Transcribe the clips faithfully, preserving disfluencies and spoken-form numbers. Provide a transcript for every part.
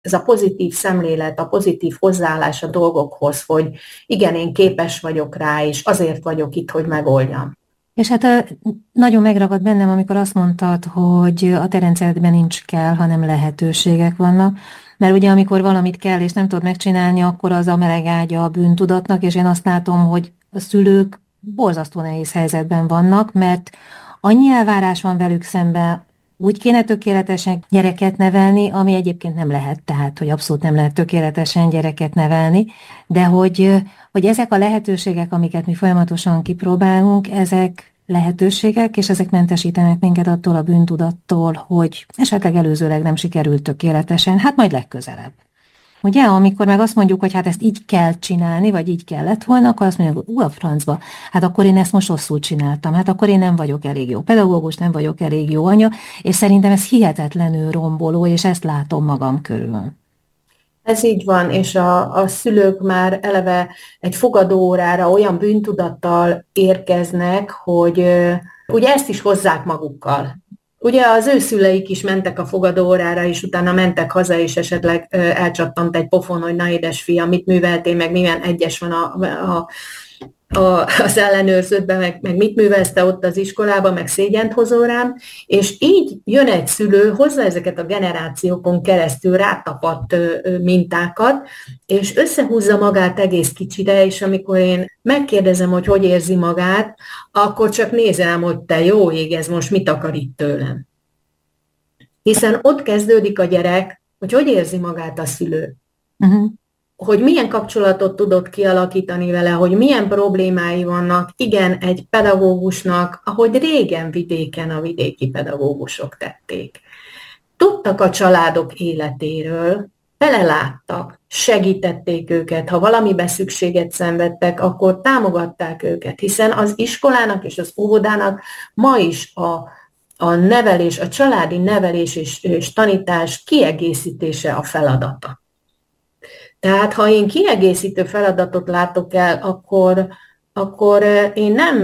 ez a pozitív szemlélet, a pozitív hozzáállás a dolgokhoz, hogy igen, én képes vagyok rá, és azért vagyok itt, hogy megoldjam. És hát nagyon megragad bennem, amikor azt mondtad, hogy a te rendszeredben nincs kell, hanem lehetőségek vannak, mert ugye amikor valamit kell, és nem tudod megcsinálni, akkor az a meleg ágya a bűntudatnak, és én azt látom, hogy a szülők borzasztó nehéz helyzetben vannak, mert annyi elvárás van velük szemben, úgy kéne tökéletesen gyereket nevelni, ami egyébként nem lehet, tehát, hogy abszolút nem lehet tökéletesen gyereket nevelni, de hogy, hogy ezek a lehetőségek, amiket mi folyamatosan kipróbálunk, ezek lehetőségek, és ezek mentesítenek minket attól a bűntudattól, hogy esetleg előzőleg nem sikerült tökéletesen, hát majd legközelebb. Ugye, amikor meg azt mondjuk, hogy hát ezt így kell csinálni, vagy így kellett volna, akkor azt mondjuk, hogy ú, a francba, hát akkor én ezt most rosszul csináltam, hát akkor én nem vagyok elég jó pedagógus, nem vagyok elég jó anya, és szerintem ez hihetetlenül romboló, és ezt látom magam körül. Ez így van, és a, a szülők már eleve egy fogadóórára olyan bűntudattal érkeznek, hogy ugye ezt is hozzák magukkal. Ugye az ő szüleik is mentek a fogadóórára, és utána mentek haza, és esetleg elcsattant egy pofon, hogy na édesfiam, mit műveltél, meg milyen egyes van a, a, a, az ellenőrződben, meg, meg mit művelsz te ott az iskolában, meg szégyent hozol rám, és így jön egy szülő, hozza ezeket a generációkon keresztül rátapadt mintákat, és összehúzza magát egész kicsire, és amikor én megkérdezem, hogy hogy érzi magát, akkor csak nézem, hogy te jó ég, ez most mit akar itt tőlem. Hiszen ott kezdődik a gyerek, hogy hogy érzi magát a szülő. Uh-huh. Hogy milyen kapcsolatot tudott kialakítani vele, hogy milyen problémái vannak, igen, egy pedagógusnak, ahogy régen vidéken a vidéki pedagógusok tették. Tudtak a családok életéről, beleláttak, segítették őket, ha valamiben szükséget szenvedtek, akkor támogatták őket, hiszen az iskolának és az óvodának ma is a, a nevelés, a családi nevelés és, és tanítás kiegészítése a feladata. Tehát ha én kiegészítő feladatot látok el, akkor, akkor én nem,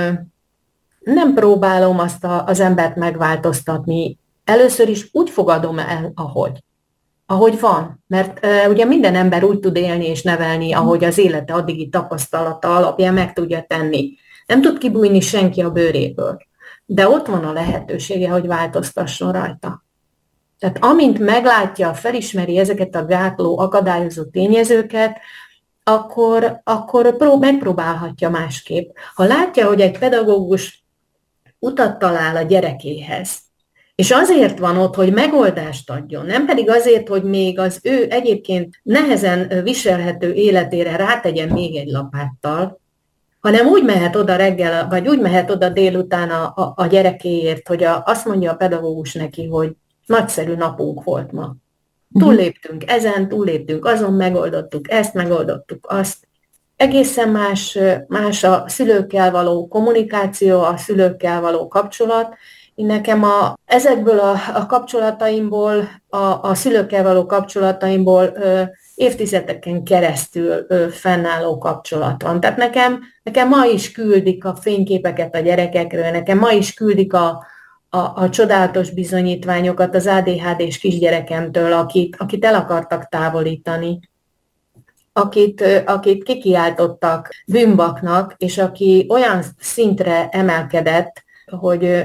nem próbálom azt a, az embert megváltoztatni. Először is úgy fogadom el, ahogy. Ahogy van. Mert ugye minden ember úgy tud élni és nevelni, ahogy az élete addigi tapasztalata alapján meg tudja tenni. Nem tud kibújni senki a bőréből. De ott van a lehetősége, hogy változtasson rajta. Tehát amint meglátja, felismeri ezeket a gátló, akadályozó tényezőket, akkor, akkor prób- megpróbálhatja másképp. Ha látja, hogy egy pedagógus utat talál a gyerekéhez, és azért van ott, hogy megoldást adjon, nem pedig azért, hogy még az ő egyébként nehezen viselhető életére rátegyen még egy lapáttal, hanem úgy mehet oda reggel, vagy úgy mehet oda délután a, a, a gyerekéért, hogy a, azt mondja a pedagógus neki, hogy nagyszerű napunk volt ma. Túlléptünk ezen, túlléptünk azon, megoldottuk ezt, megoldottuk azt. Egészen más, más a szülőkkel való kommunikáció, a szülőkkel való kapcsolat. Én nekem a, ezekből a, a kapcsolataimból, a, a szülőkkel való kapcsolataimból ö, évtizedeken keresztül ö, fennálló kapcsolat van. Tehát nekem, nekem ma is küldik a fényképeket a gyerekekről, nekem ma is küldik a A, a csodálatos bizonyítványokat az á dé há dés kisgyerekemtől, akit, akit el akartak távolítani, akit, akit kikiáltottak bűnbaknak, és aki olyan szintre emelkedett, hogy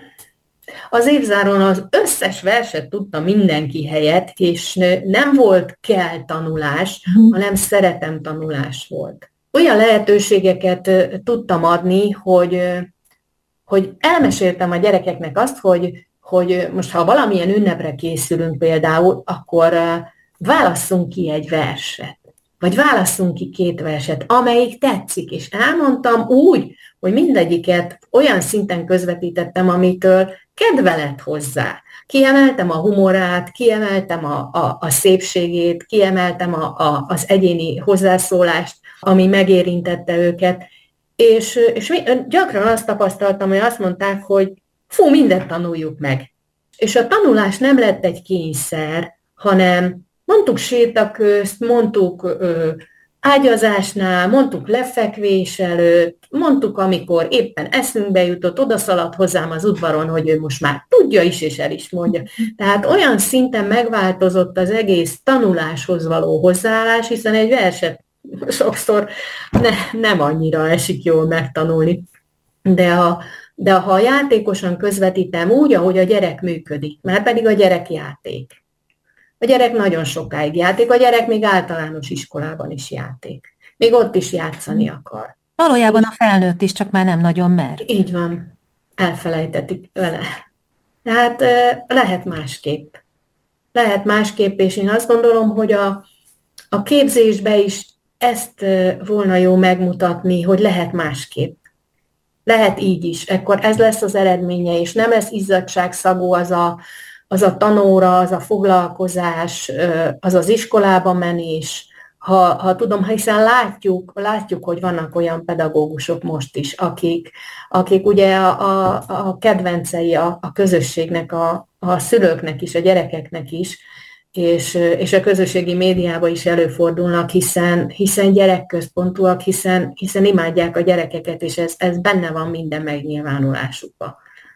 az évzáron az összes verset tudta mindenki helyett, és nem volt kell tanulás, hanem szeretem tanulás volt. Olyan lehetőségeket tudtam adni, hogy hogy elmeséltem a gyerekeknek azt, hogy, hogy most ha valamilyen ünnepre készülünk például, akkor válasszunk ki egy verset, vagy válasszunk ki két verset, amelyik tetszik, és elmondtam úgy, hogy mindegyiket olyan szinten közvetítettem, amitől kedve lett hozzá. Kiemeltem a humorát, kiemeltem a, a, a szépségét, kiemeltem a, a, az egyéni hozzászólást, ami megérintette őket, És, és gyakran azt tapasztaltam, hogy azt mondták, hogy fú, mindent tanuljuk meg. És a tanulás nem lett egy kényszer, hanem mondtuk sétaközt, mondtuk ö, ágyazásnál, mondtuk lefekvés előtt, mondtuk, amikor éppen eszünkbe jutott, odaszaladt hozzám az udvaron, hogy ő most már tudja is, és el is mondja. Tehát olyan szinten megváltozott az egész tanuláshoz való hozzáállás, hiszen egy verset sokszor ne, nem annyira esik jól megtanulni. De, a, de ha játékosan közvetítem úgy, ahogy a gyerek működik, már pedig a gyerek játék. A gyerek nagyon sokáig játék, a gyerek még általános iskolában is játék. Még ott is játszani akar. Valójában a felnőtt is, csak már nem nagyon mer. Így van, elfelejtetik vele. Tehát lehet másképp. Lehet másképp, és én azt gondolom, hogy a, a képzésbe is ezt volna jó megmutatni, hogy lehet másképp. Lehet így is, ekkor ez lesz az eredménye, és nem lesz izzadságszagú az a, az a tanóra, az a foglalkozás, az az iskolába menés, ha, ha tudom, hiszen látjuk, látjuk, hogy vannak olyan pedagógusok most is, akik, akik ugye a, a, a kedvencei a, a közösségnek, a, a szülőknek is, a gyerekeknek is, és, és a közösségi médiában is előfordulnak, hiszen, hiszen gyerekközpontúak, hiszen, hiszen imádják a gyerekeket, és ez, ez benne van minden megnyilvánulásukban.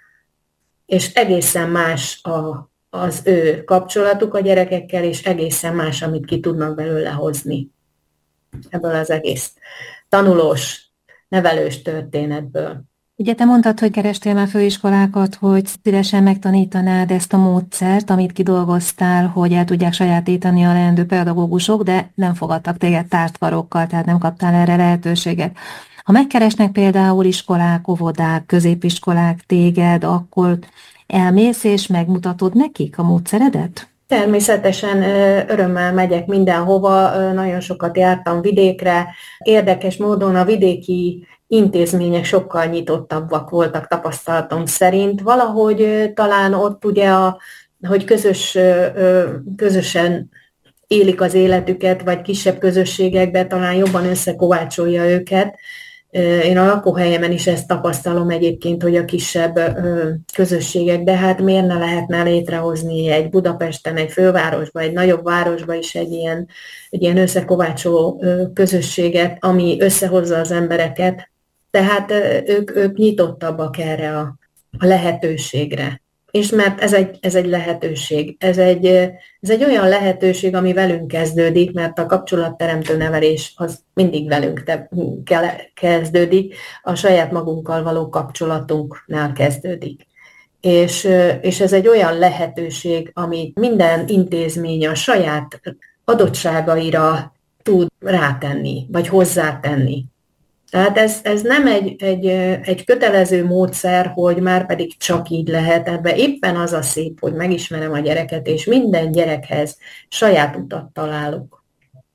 És egészen más a, az ő kapcsolatuk a gyerekekkel, és egészen más, amit ki tudnak belőle hozni ebből az egész tanulós, nevelős történetből. Ugye te mondtad, hogy kerestél már főiskolákat, hogy szívesen megtanítanád ezt a módszert, amit kidolgoztál, hogy el tudják sajátítani a leendő pedagógusok, de nem fogadtak téged tártkarokkal, tehát nem kaptál erre lehetőséget. Ha megkeresnek például iskolák, óvodák, középiskolák téged, akkor elmész és megmutatod nekik a módszeredet? Természetesen örömmel megyek mindenhova, nagyon sokat jártam vidékre. Érdekes módon a vidéki intézmények sokkal nyitottabbak voltak tapasztalatom szerint. Valahogy talán ott ugye, a, hogy közös, közösen élik az életüket, vagy kisebb közösségekben talán jobban összekovácsolja őket. Én a lakóhelyemen is ezt tapasztalom egyébként, hogy a kisebb közösségek, de hát miért ne lehetne létrehozni egy Budapesten, egy fővárosban, egy nagyobb városban is egy ilyen, egy ilyen összekovácsoló közösséget, ami összehozza az embereket. Tehát ők, ők nyitottabbak erre a, a lehetőségre. És mert ez egy, ez egy lehetőség, ez egy, ez egy olyan lehetőség, ami velünk kezdődik, mert a kapcsolatteremtő nevelés az mindig velünk te, kezdődik, a saját magunkkal való kapcsolatunknál kezdődik. És, és ez egy olyan lehetőség, amit minden intézmény a saját adottságaira tud rátenni, vagy hozzátenni. Tehát ez, ez nem egy, egy, egy kötelező módszer, hogy már pedig csak így lehet. Ebben éppen az a szép, hogy megismerem a gyereket, és minden gyerekhez saját utat találok.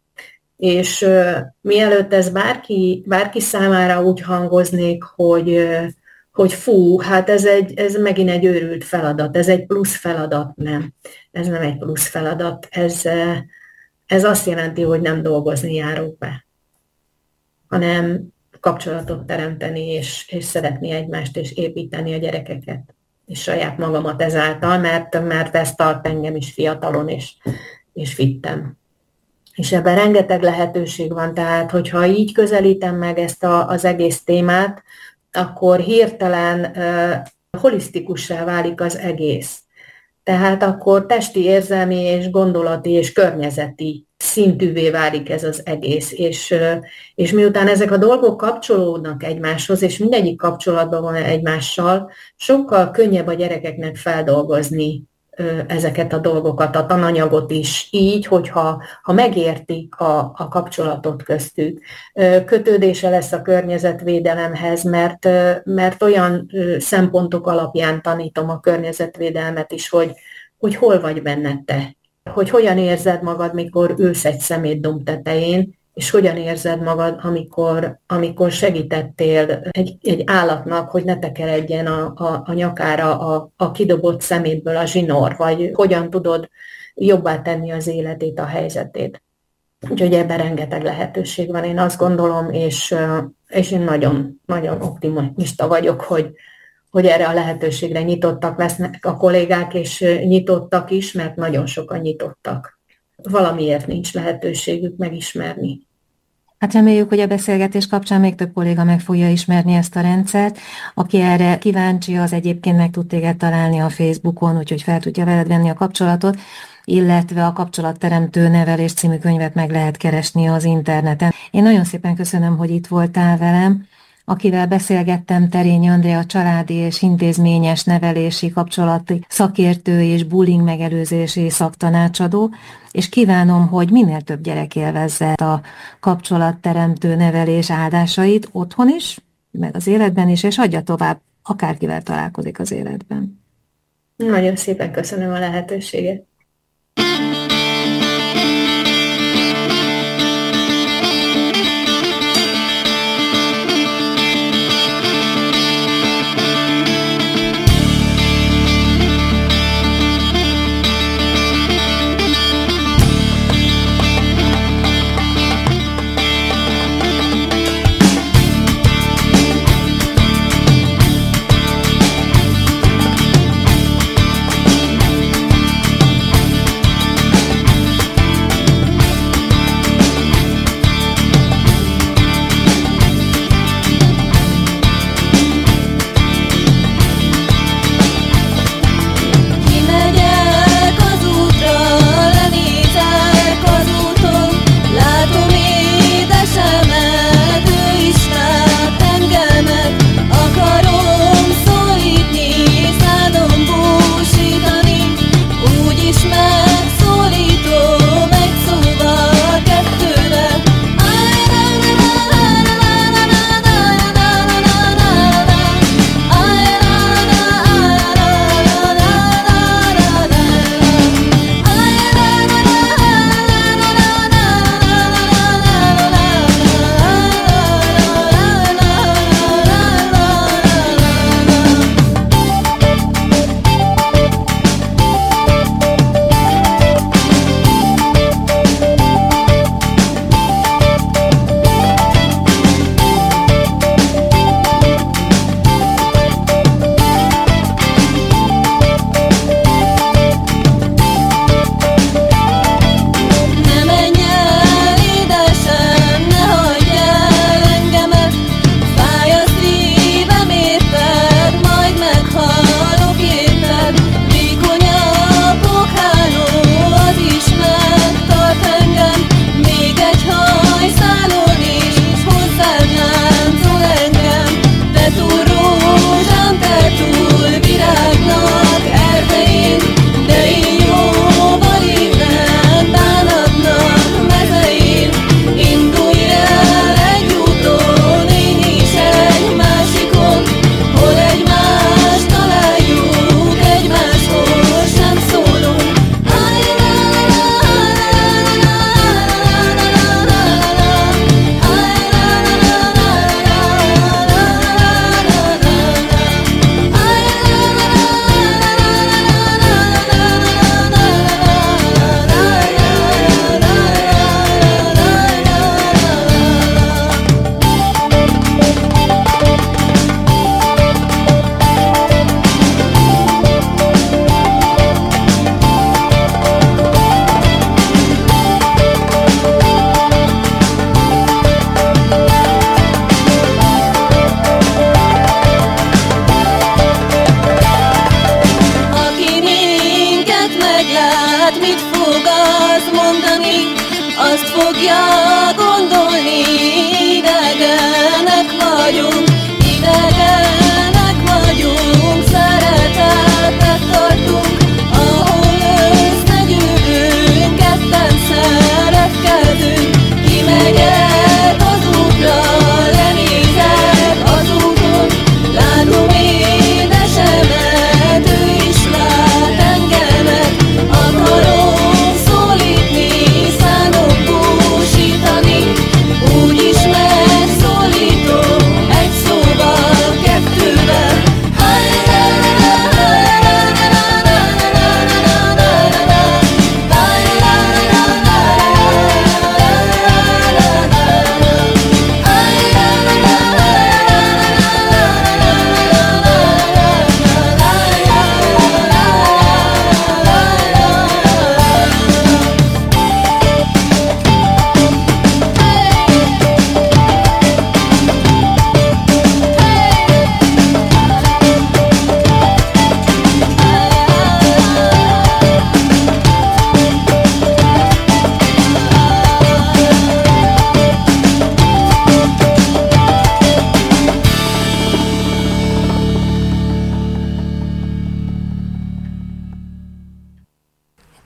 És uh, mielőtt ez bárki, bárki számára úgy hangoznék, hogy, uh, hogy fú, hát ez, egy, ez megint egy őrült feladat, ez egy plusz feladat, nem. Ez nem egy plusz feladat, ez, uh, ez azt jelenti, hogy nem dolgozni járok be, hanem kapcsolatot teremteni, és, és szeretni egymást, és építeni a gyerekeket, és saját magamat ezáltal, mert, mert ez tart engem is fiatalon, és, és fittem. És ebben rengeteg lehetőség van, tehát hogyha így közelítem meg ezt a, az egész témát, akkor hirtelen uh, holisztikussá válik az egész. Tehát akkor testi, érzelmi és gondolati és környezeti szintűvé válik ez az egész, és, és miután ezek a dolgok kapcsolódnak egymáshoz, és mindegyik kapcsolatban van egymással, sokkal könnyebb a gyerekeknek feldolgozni ezeket a dolgokat, a tananyagot is így, hogyha ha megértik a, a kapcsolatot köztük. Kötődése lesz a környezetvédelemhez, mert, mert olyan szempontok alapján tanítom a környezetvédelmet is, hogy, hogy hol vagy benne te. Hogy hogyan érzed magad, mikor ülsz egy szemétdomb tetején, és hogyan érzed magad, amikor, amikor segítettél egy, egy állatnak, hogy ne tekeredjen a, a, a nyakára a, a kidobott szemétből a zsinór, vagy hogyan tudod jobbá tenni az életét, a helyzetét. Úgyhogy ebben rengeteg lehetőség van, én azt gondolom, és, és én nagyon, nagyon optimista vagyok, hogy, hogy erre a lehetőségre nyitottak lesznek a kollégák, és nyitottak is, mert nagyon sokan nyitottak. Valamiért nincs lehetőségük megismerni. Hát reméljük, hogy a beszélgetés kapcsán még több kolléga meg fogja ismerni ezt a rendszert. Aki erre kíváncsi, az egyébként meg tud téged találni a Facebookon, úgyhogy fel tudja veled venni a kapcsolatot, illetve a Kapcsolatteremtő Nevelés című könyvet meg lehet keresni az interneten. Én nagyon szépen köszönöm, hogy itt voltál velem. Akivel beszélgettem, Terényi Andrea, családi és intézményes nevelési kapcsolati szakértő és bullying megelőzési szaktanácsadó, és kívánom, hogy minél több gyerek élvezze a kapcsolatteremtő nevelés áldásait otthon is, meg az életben is, és adja tovább, akárkivel találkozik az életben. Nagyon szépen köszönöm a lehetőséget. Úgy is megszólító, egy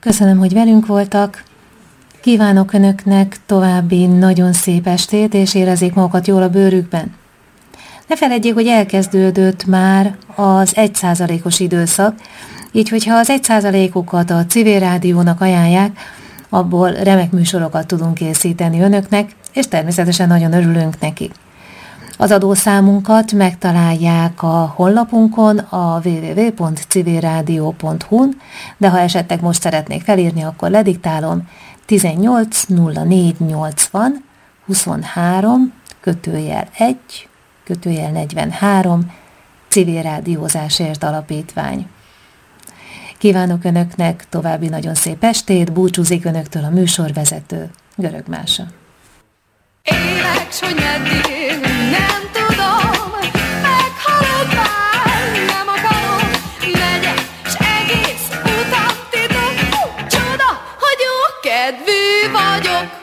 Köszönöm, hogy velünk voltak. Kívánok Önöknek további nagyon szép estét, és érezzék magukat jól a bőrükben. Ne feledjék, hogy elkezdődött már az egy százalékos időszak, így hogyha az egy százalékokat a civil rádiónak ajánlják, abból remek műsorokat tudunk készíteni Önöknek, és természetesen nagyon örülünk neki. Az adószámunkat megtalálják a honlapunkon, a double-u double-u double-u pont civilradio pont hu-n, de ha esetleg most szeretnék felírni, akkor lediktálom tizennyolc nulla négy nyolcvan huszonhárom kötőjel egy kötőjel negyvenhárom Civil Rádiózásért Alapítvány. Kívánok Önöknek további nagyon szép estét, búcsúzik Önöktől a műsorvezető, Görög Mása. Élek, s hogy meddig nem tudom, meghalok már, nem akarom, megyek, s egész utam titok, csoda, hogy jó kedvű vagyok.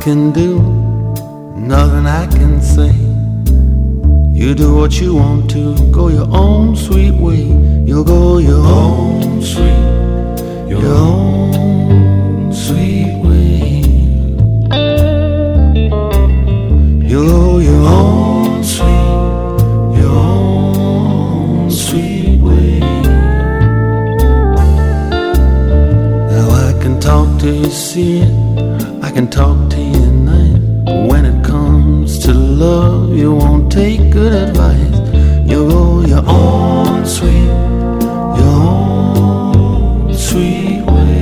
can do, nothing I can say. You do what you want to, go your own sweet way. You'll go your own sweet, your own sweet way. You'll go your own sweet, your own sweet way. Now I can talk till you see it, I can talk to you at night. But when it comes to love, you won't take good advice. You'll go your own sweet, your own sweet way.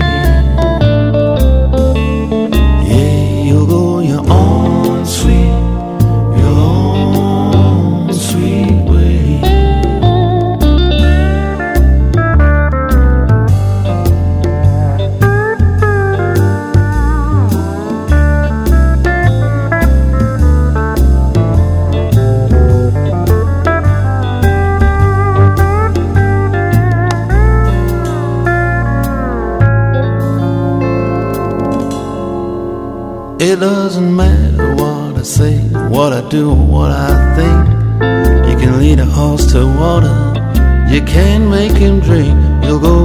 Yeah, you'll go your own sweet, your own sweet way. It doesn't matter what I say, what I do, what I think. You can lead a horse to water, you can make him drink. You'll go